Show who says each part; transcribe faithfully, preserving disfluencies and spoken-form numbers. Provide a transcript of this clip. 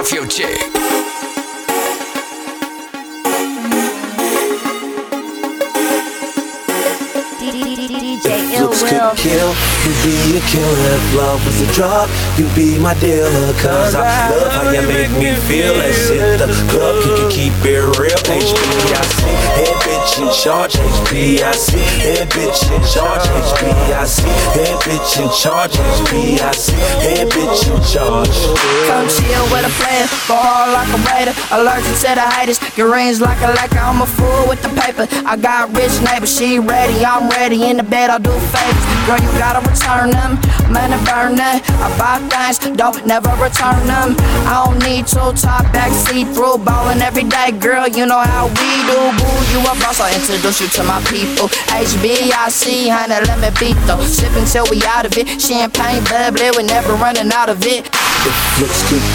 Speaker 1: Future.
Speaker 2: Looks could kill, you be a killer. If love was a drug, you be my dealer. Cause I love how you make me feel. Let's hit the club, you can keep it real. H B I C, head bitch in charge. H B I C, head bitch in charge. H B I C, head bitch in charge. H B I C, head bitch in charge.
Speaker 3: Come chill with a player, go hard like a raider. Allergic to the haters, get rings like a laker. I'm a fool with the paper. I got rich neighbors, she ready, I'm ready. In the bed, I'll do favors. Girl, you gotta return them. Man, I burn that. I buy things, don't never return them. I don't need two top back, see through ballin' every day. Girl, you know how we do. Boo, you a boss, I'll introduce you to my people. H B I C, honey, let me beat though. Sip until we out of it. Champagne bubbly, we never running out of it.
Speaker 2: Looks good.